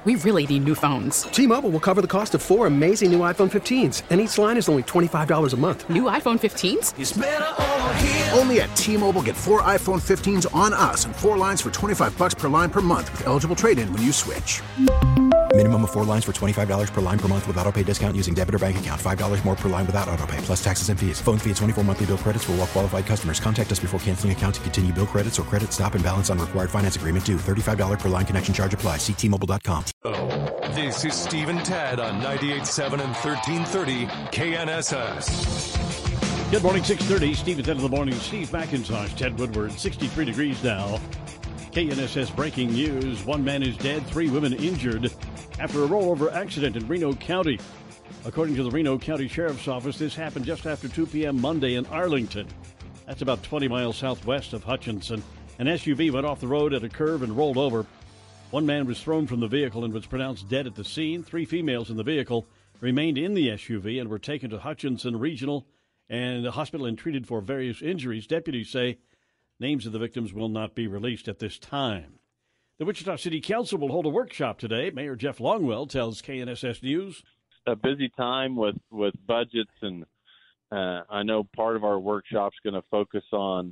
We really need new phones. T-Mobile will cover the cost of 4 amazing new iPhone 15s, and each line is only $25 a month. New iPhone 15s? It's better over here. Only at T-Mobile, get 4 iPhone 15s on us and 4 lines for $25 per line per month with eligible trade-in when you switch. Minimum of 4 lines for $25 per line per month with autopay discount using debit or bank account. $5 more per line without autopay, plus taxes and fees. Phone fee at 24 monthly bill credits for well-qualified customers. Contact us before canceling account to continue bill credits or credit stop and balance on required finance agreement due. $35 per line connection charge applies. See T-Mobile.com. This is Steve and Ted on 98.7 and 1330 KNSS. Good morning, 6:30. Steve and Ted in the morning. Steve McIntosh, Ted Woodward, 63 degrees now. KNSS breaking news. 1 man is dead, 3 women injured after a rollover accident in Reno County. According to the Reno County Sheriff's Office, this happened just after 2 p.m. Monday in Arlington. That's about 20 miles southwest of Hutchinson. An SUV went off the road at a curve and rolled over. 1 man was thrown from the vehicle and was pronounced dead at the scene. 3 females in the vehicle remained in the SUV and were taken to Hutchinson Regional and the hospital and treated for various injuries. Deputies say names of the victims will not be released at this time. The Wichita City Council will hold a workshop today. Mayor Jeff Longwell tells KNSS News. A busy time with budgets, and I know part of our workshop's going to focus on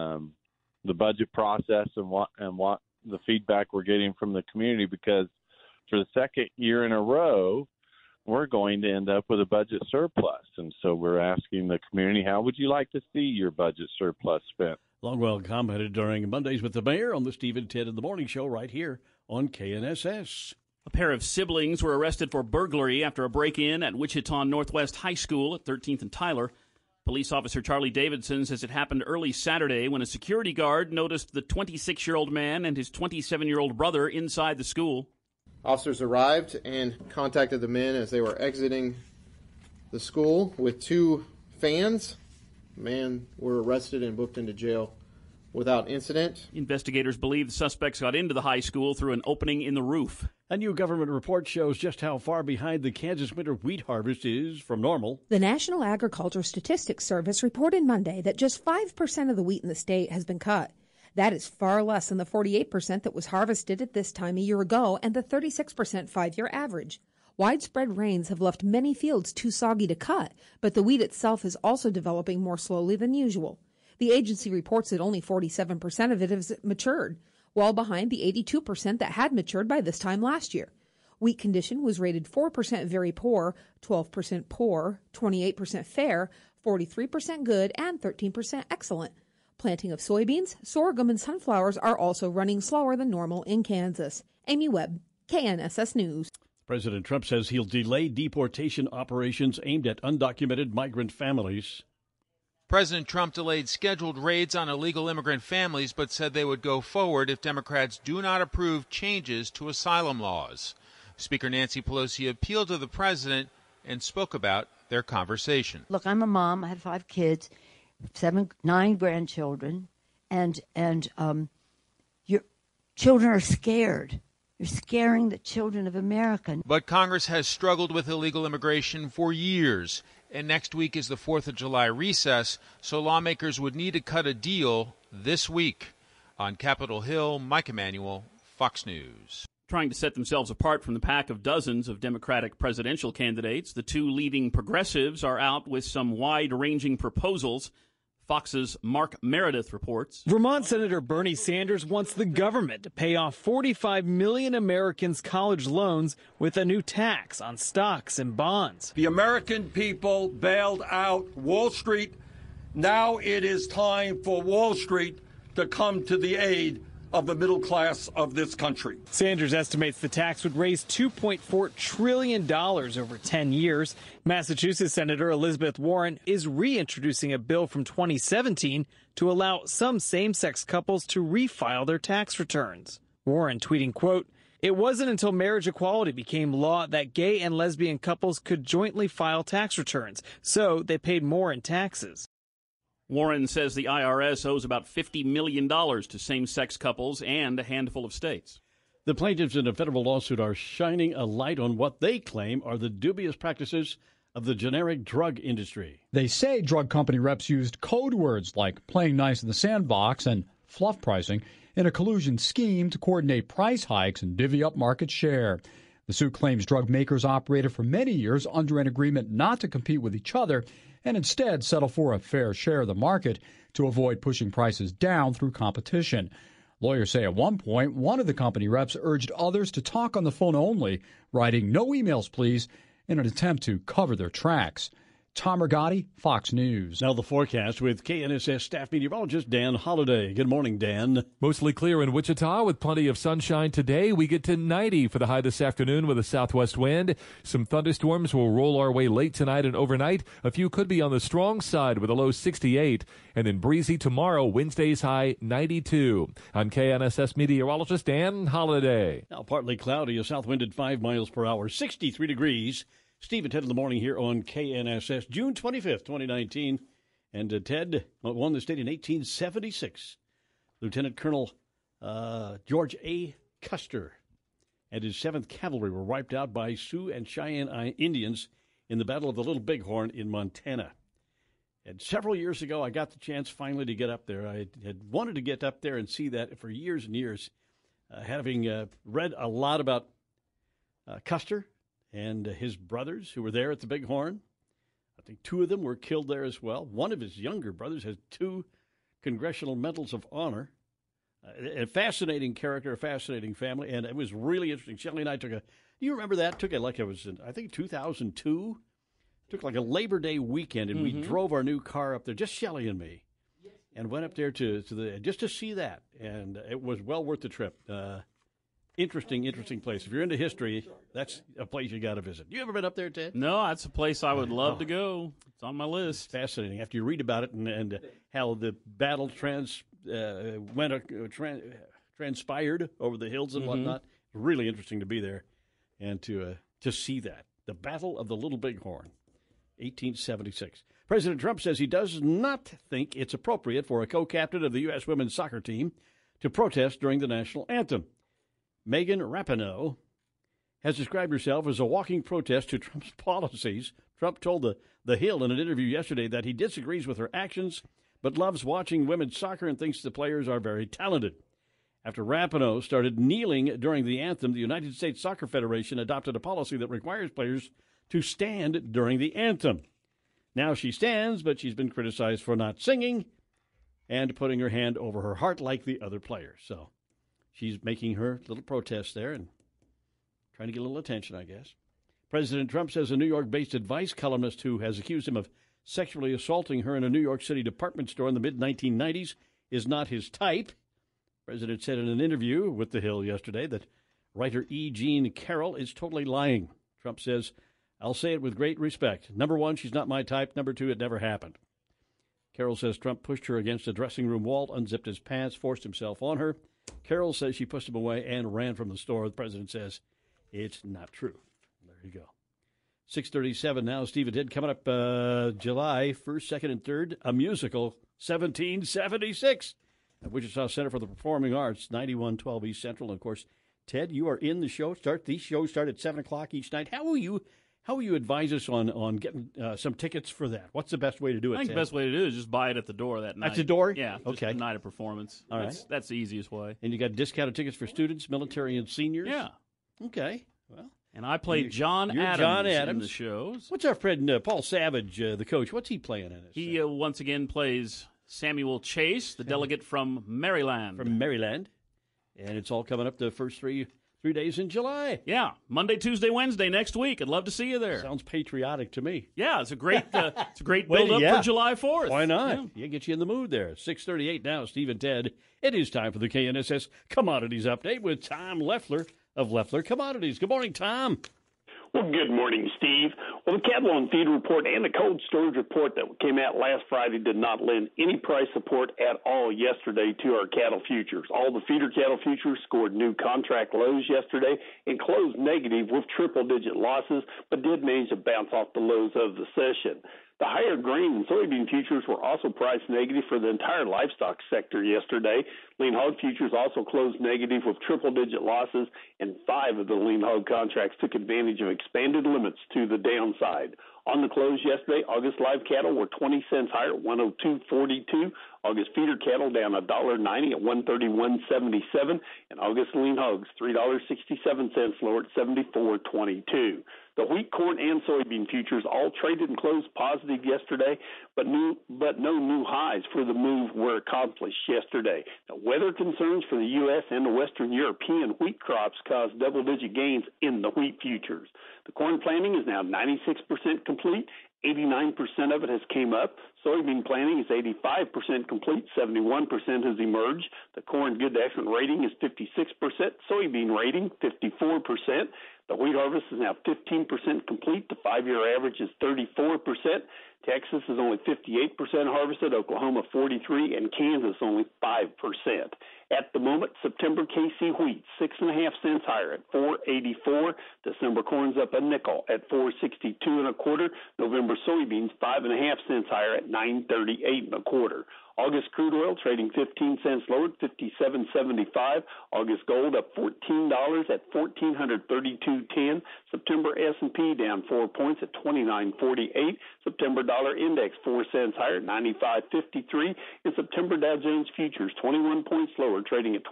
the budget process and what the feedback we're getting from the community, because for the second year in a row, we're going to end up with a budget surplus. And so we're asking the community, how would you like to see your budget surplus spent? Longwell commented during Mondays with the Mayor on the Steve and Ted in the Morning Show right here on KNSS. A pair of siblings were arrested for burglary after a break-in at Wichita Northwest High School at 13th and Tyler. Police officer Charlie Davidson says it happened early Saturday when a security guard noticed the 26-year-old man and his 27-year-old brother inside the school. Officers arrived and contacted the men as they were exiting the school with 2 fans. The men were arrested and booked into jail without incident. Investigators believe the suspects got into the high school through an opening in the roof. A new government report shows just how far behind the Kansas winter wheat harvest is from normal. The National Agriculture Statistics Service reported Monday that just 5% of the wheat in the state has been cut. That is far less than the 48% that was harvested at this time a year ago and the 36% 5-year average. Widespread rains have left many fields too soggy to cut, but the wheat itself is also developing more slowly than usual. The agency reports that only 47% of it has matured, well behind the 82% that had matured by this time last year. Wheat condition was rated 4% very poor, 12% poor, 28% fair, 43% good, and 13% excellent. Planting of soybeans, sorghum, and sunflowers are also running slower than normal in Kansas. Amy Webb, KNSS News. President Trump says he'll delay deportation operations aimed at undocumented migrant families. President Trump delayed scheduled raids on illegal immigrant families, but said they would go forward if Democrats do not approve changes to asylum laws. Speaker Nancy Pelosi appealed to the president and spoke about their conversation. Look, I'm a mom. I had 5 kids, 9 grandchildren, and your children are scared. You're scaring the children of America. But Congress has struggled with illegal immigration for years. And next week is the 4th of July recess, so lawmakers would need to cut a deal this week. On Capitol Hill, Mike Emanuel, Fox News. Trying to set themselves apart from the pack of dozens of Democratic presidential candidates, the 2 leading progressives are out with some wide-ranging proposals. Fox's Mark Meredith reports. Vermont Senator Bernie Sanders wants the government to pay off 45 million Americans' college loans with a new tax on stocks and bonds. The American people bailed out Wall Street. Now it is time for Wall Street to come to the aid of the middle class of this country. Sanders estimates the tax would raise $2.4 trillion over 10 years. Massachusetts Senator Elizabeth Warren is reintroducing a bill from 2017 to allow some same-sex couples to refile their tax returns. Warren tweeting, quote, "It wasn't until marriage equality became law that gay and lesbian couples could jointly file tax returns, so they paid more in taxes." Warren says the IRS owes about $50 million to same-sex couples and a handful of states. The plaintiffs in a federal lawsuit are shining a light on what they claim are the dubious practices of the generic drug industry. They say drug company reps used code words like playing nice in the sandbox and fluff pricing in a collusion scheme to coordinate price hikes and divvy up market share. The suit claims drug makers operated for many years under an agreement not to compete with each other and instead settle for a fair share of the market to avoid pushing prices down through competition. Lawyers say at one point, one of the company reps urged others to talk on the phone only, writing "no emails, please," in an attempt to cover their tracks. Tom Rigotti, Fox News. Now the forecast with KNSS staff meteorologist Dan Holliday. Good morning, Dan. Mostly clear in Wichita with plenty of sunshine today. We get to 90 for the high this afternoon with a southwest wind. Some thunderstorms will roll our way late tonight and overnight. A few could be on the strong side with a low 68. And then breezy tomorrow, Wednesday's high 92. I'm KNSS meteorologist Dan Holliday. Now partly cloudy, a south wind at 5 miles per hour, 63 degrees. Steve and Ted in the morning here on KNSS, June 25th, 2019. And Ted won the state in 1876. Lieutenant Colonel George A. Custer and his 7th Cavalry were wiped out by Sioux and Cheyenne Indians in the Battle of the Little Bighorn in Montana. And several years ago, I got the chance finally to get up there. I had wanted to get up there and see that for years and years, having read a lot about Custer and his brothers who were there at the Bighorn. I think 2 of them were killed there as well. One of his younger brothers has 2 Congressional Medals of Honor. A fascinating character, a fascinating family, and it was really interesting. Shelley and I took do you remember that? Took it like it was in, I think, 2002. Took like a Labor Day weekend, and we drove our new car up there, just Shelley and me, and went up there just to see that, and it was well worth the trip. Interesting place. If you're into history, that's a place you got to visit. You ever been up there, Ted? No, that's a place I would love to go. It's on my list. It's fascinating. After you read about it and how the battle transpired over the hills and whatnot, really interesting to be there and to see that. The Battle of the Little Bighorn, 1876. President Trump says he does not think it's appropriate for a co-captain of the U.S. women's soccer team to protest during the national anthem. Megan Rapinoe has described herself as a walking protest to Trump's policies. Trump told the Hill in an interview yesterday that he disagrees with her actions, but loves watching women's soccer and thinks the players are very talented. After Rapinoe started kneeling during the anthem, the United States Soccer Federation adopted a policy that requires players to stand during the anthem. Now she stands, but she's been criticized for not singing and putting her hand over her heart like the other players. So she's making her little protest there and trying to get a little attention, I guess. President Trump says a New York-based advice columnist who has accused him of sexually assaulting her in a New York City department store in the mid-1990s is not his type. The president said in an interview with The Hill yesterday that writer E. Jean Carroll is totally lying. Trump says, "I'll say it with great respect. Number 1, she's not my type. Number 2, it never happened." Carroll says Trump pushed her against a dressing room wall, unzipped his pants, forced himself on her. Carroll says she pushed him away and ran from the store. The president says it's not true. There you go. 6:37 now. Steve and Ted coming up July 1st, 2nd, and 3rd. A musical, 1776 at Wichita Center for the Performing Arts, 9112 East Central. And, of course, Ted, you are in the show. These shows start at 7 o'clock each night. How will you advise us on getting some tickets for that? What's the best way to do it, I think Ted? the best way to do it is just buy it at the door that night. At the door? Yeah. Okay. Just the night of performance. All right. That's the easiest way. And you got discounted tickets for students, military, and seniors? Yeah. Okay. Well, and I played John Adams in the shows. What's our friend Paul Savage, the coach? What's he playing in it? He once again plays Samuel Chase, the delegate from Maryland. And it's all coming up the first three days in July. Yeah, Monday, Tuesday, Wednesday next week. I'd love to see you there. Sounds patriotic to me. Yeah, it's a great build-up for July 4th. Why not? Yeah, get you in the mood there. 6:38 now, Steve and Ted. It is time for the KNSS Commodities Update with Tom Leffler of Leffler Commodities. Good morning, Tom. Well, good morning, Steve. Well, the cattle on feed report and the cold storage report that came out last Friday did not lend any price support at all yesterday to our cattle futures. All the feeder cattle futures scored new contract lows yesterday and closed negative with triple-digit losses, but did manage to bounce off the lows of the session. The higher grain and soybean futures were also priced negative for the entire livestock sector yesterday. Lean hog futures also closed negative with triple-digit losses, and 5 of the lean hog contracts took advantage of expanded limits to the downside. On the close yesterday, August live cattle were 20 cents higher at 102.42. August feeder cattle down $1.90 at $131.77, and August lean hogs $3.67 lower at $74.22. The wheat, corn, and soybean futures all traded and closed positive yesterday, but no new highs for the move were accomplished yesterday. Now, weather concerns for the U.S. and the Western European wheat crops caused double-digit gains in the wheat futures. The corn planting is now 96% complete. 89% of it has came up. Soybean planting is 85% complete. 71% has emerged. The corn good to excellent rating is 56%. Soybean rating, 54%. The wheat harvest is now 15% complete. The 5-year average is 34%. Texas is only 58% harvested, Oklahoma 43%, and Kansas only 5%. At the moment, September KC wheat 6.5 cents higher at $4.84. December corn's up a nickel at $4.62 1/4. November soybeans 5.5 cents higher at $9.38 1/4. August crude oil trading 15 cents lower, $57.75. August gold up $14 at $1,432.10. September S&P down 4 points at $29.48. September dollar index 4 cents higher at $95.53. And September Dow Jones futures 21 points lower, trading at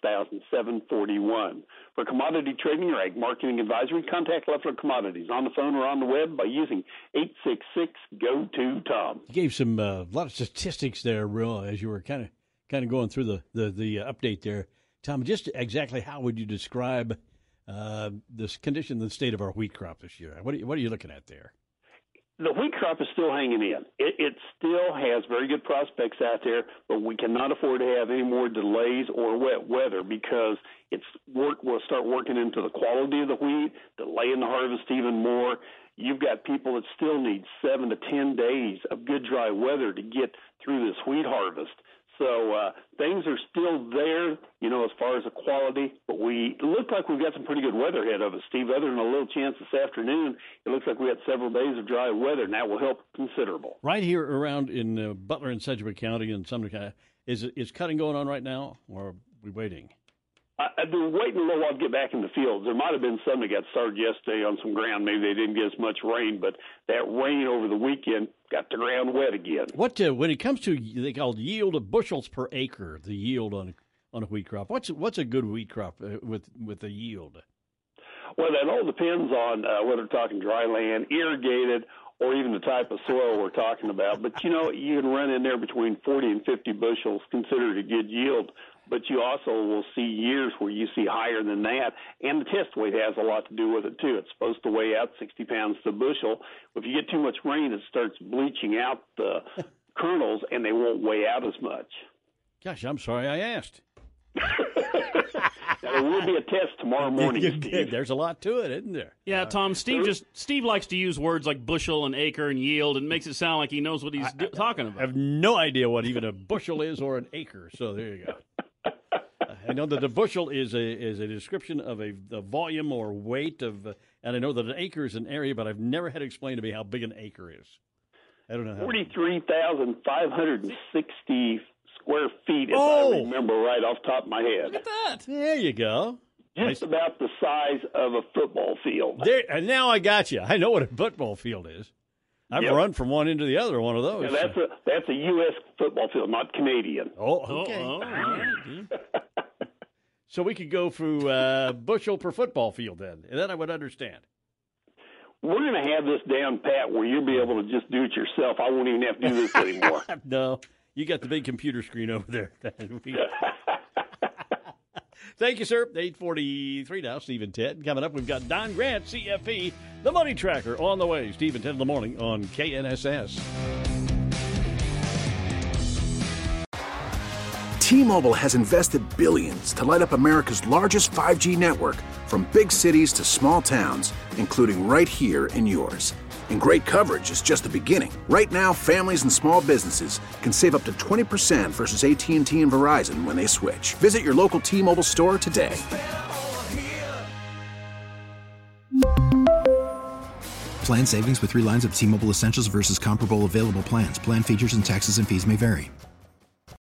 $26,741. For commodity trading or ag marketing advisory, contact Leffler Commodities on the phone or on the web by using 866-GO-TO-TOM. You gave some a lot of statistics there, Will, as you were kind of going through the update there. Tom, just exactly how would you describe this condition, the state of our wheat crop this year? What are you looking at there? The wheat crop is still hanging in. It still has very good prospects out there, but we cannot afford to have any more delays or wet weather because will start working into the quality of the wheat, delaying the harvest even more. You've got people that still need 7 to 10 days of good dry weather to get through this wheat harvest. So things are still there, as far as the quality, but we look like we've got some pretty good weather ahead of us, Steve. Other than a little chance this afternoon, it looks like we got several days of dry weather, and that will help considerable. Right here around in Butler and Sedgwick County and Sumner County, is cutting going on right now, or are we waiting? I've been waiting a little while to get back in the fields. There might have been some that got started yesterday on some ground. Maybe they didn't get as much rain, but that rain over the weekend got the ground wet again. What when it comes to they call yield of bushels per acre, the yield on a wheat crop? What's a good wheat crop with the yield? Well, that all depends on whether we're talking dry land, irrigated, or even the type of soil we're talking about. But you can run in there between 40 and 50 bushels, considered a good yield. But you also will see years where you see higher than that, and the test weight has a lot to do with it, too. It's supposed to weigh out 60 pounds to bushel. If you get too much rain, it starts bleaching out the kernels, and they won't weigh out as much. Gosh, I'm sorry I asked. Now, there will be a test tomorrow morning, Steve. There's a lot to it, isn't there? Yeah, Tom, Steve likes to use words like bushel and acre and yield and makes it sound like he knows what he's talking about. I have no idea what even a bushel is or an acre, so there you go. I know that a bushel is a description of a volume or weight of, and I know that an acre is an area, but I've never had it explained to me how big an acre is. I don't know how. 43,560 square feet, if I remember right off the top of my head. Look at that. There you go. Just about the size of a football field. There, and now I got you. I know what a football field is. I've run from one end to the other, one of those. Yeah, that's a U.S. football field, not Canadian. Oh, okay. All right. So we could go through bushel per football field then, and then I would understand. We're going to have this down pat where you'll be able to just do it yourself. I won't even have to do this anymore. No, you got the big computer screen over there. Thank you, sir. 8:43 now, Steve and Ted. Coming up, we've got Don Grant, CFP, the Money Tracker, on the way. Steve and Ted in the morning on KNSS. T-Mobile has invested billions to light up America's largest 5G network, from big cities to small towns, including right here in yours. And great coverage is just the beginning. Right now, families and small businesses can save up to 20% versus AT&T and Verizon when they switch. Visit your local T-Mobile store today. Plan savings with 3 lines of T-Mobile Essentials versus comparable available plans. Plan features and taxes and fees may vary.